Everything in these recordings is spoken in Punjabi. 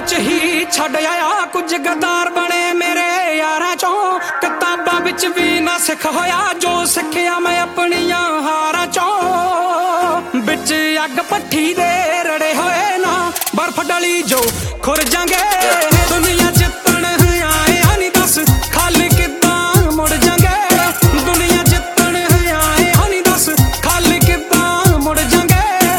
ਵਿੱਚ ਹੀ ਛੱਡ ਆਇਆ ਕੁਝ ਗਦਾਰ ਬਣੇ ਮੇਰੇ ਯਾਰਾਂ ਚੋਂ। ਕਿਤਾਬਾਂ ਵਿੱਚ ਵੀ ਨਾ ਸਿੱਖ ਹੋਇਆ ਜੋ ਸਿੱਖਿਆ ਮੈਂ ਆਪਣੀਆਂ ਹਾਰਾਂ ਚੋਂ। ਵਿੱਚ ਅੱਗ ਭੱਠੀ ਦੇ ਰੜੇ ਹੋਏ ਨਾ ਬਰਫ ਡਲੀ ਜੋ ਖੁਰ ਜਾਂਗੇ। ਦੁਨੀਆ ਜਿੱਤਣ ਆਏ ਆ ਨੀ ਦੱਸ ਖਾਲੀ ਕਿੱਦਾਂ ਮੁੜ ਜਾਂਗੇ। ਦੁਨੀਆ ਜਿੱਤਣ ਆਏ ਆ ਨੀ ਦੱਸ ਖਾਲੀ ਕਿੱਦਾਂ ਮੁੜ ਜਾਂਗੇ।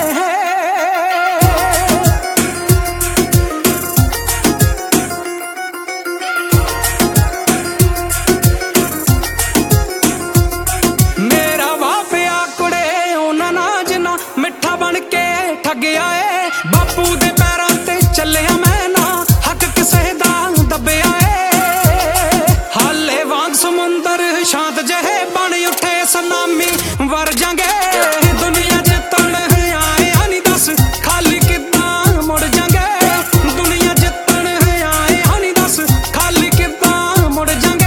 ਮੇਰਾ ਵਾ ਪਿਆ ਕੁੜੇ ਉਹਨਾਂ ਨਾਲ ਜਿੰਨਾ ਮਿੱਠਾ ਬਣ ਕੇ ਠੱਗਿਆ ਏ। ਬਾਪੂ ਦੇ ਪੈਰਾਂ ਤੇ ਚੱਲਿਆ ਮੈਂ ਨਾ ਹੱਕ ਕਿਸੇ ਦਾ ਦੱਬਿਆ ਏ। ਹਾਲੇ ਵਾਂਗ ਸਮੁੰਦਰ ਸ਼ਾਂਤ ਜਿਹੇ ਬਣ ਉੱਠੇ ਸੁਨਾਮੀ ਵਰ ਜਾਂਗੇ। ਦੁਨੀਆ ਜਿੱਤਣ ਆਏ ਆ ਨੀ ਦੱਸ ਖਾਲੀ ਕਿੱਦਾਂ ਮੁੜ ਜਾਂਗੇ। ਦੁਨੀਆ ਜਿੱਤਣ ਆਏ ਆ ਨੀ ਦੱਸ ਖਾਲੀ ਕਿੱਦਾਂ ਮੁੜ ਜਾਂਗੇ।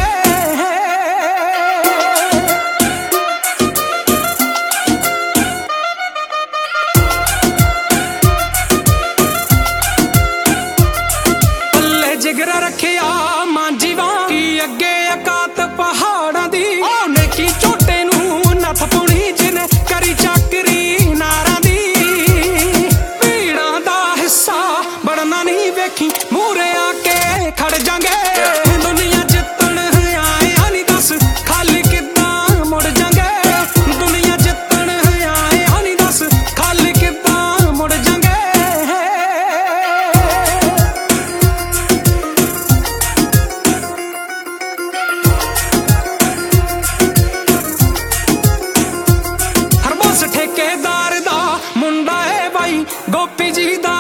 ਜਿਗਰਾ ਰੱਖਿਆ ਮਾਂਜੀ ਵਾਂ ਕੀ ਅੱਗੇ ਅਕਾਤ ਪਹਾੜਾਂ ਦੀ। ਉਹਨੇ ਕੀ ਝੋਟੇ ਨੂੰ ਨੱਥ ਪੁਣੀ ਜਿਹਨੇ ਕਰੀ ਚੱਕਰੀ ਨਾਰਾਂ ਦੀ। ਭੀੜਾਂ ਦਾ ਹਿੱਸਾ ਬਣਨਾ ਨਹੀਂ ਵੇਖੀ ਮੂਹਰੇ ਆ ਕੇ ਖੜ ਜਾਂਗੇ। ਦੁਨੀਆ ਜਿੱਤਣ ਆਏ ਆ ਨੀ ਦੱਸ ਖਾਲੀ ਕਿੱਦਾਂ ਮੁੜ ਜਾਂਗੇ। ਦੁਨੀਆ ਜਿੱਤਣ ਆਏ ਆ ਨੀ ਦੱਸ ਖਾਲੀ ਕਿੱਦਾਂ ਮੁੜ ਜਾਂਗੇ। ਠੇਕੇਦਾਰ ਦਾ ਮੁੰਡਾ ਏ ਬਾਈ ਗੋਪੀ ਜੀ ਦਾ